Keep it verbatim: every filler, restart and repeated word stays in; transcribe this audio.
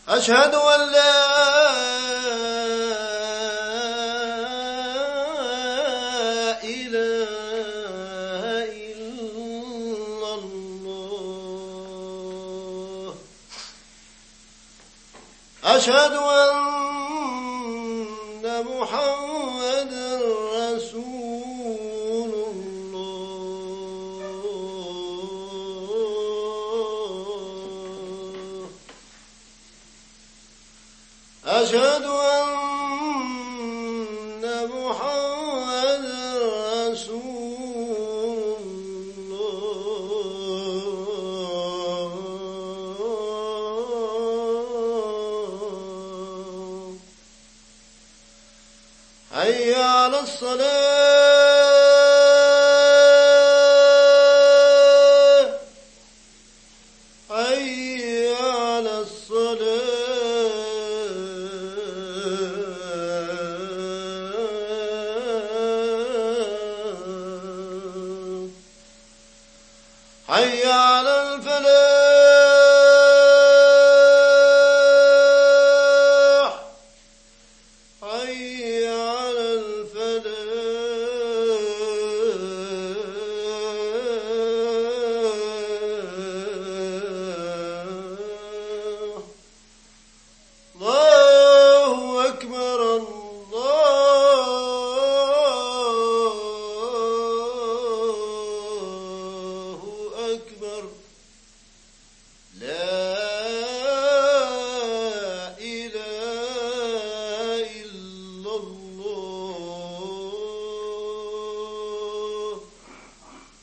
أشهد أن لا إله إلا الله. أشهد أن محمدا رسول الله. أشهد أن محمدا رسول الله. حي على الصلاة. حي على الصلاة. حي على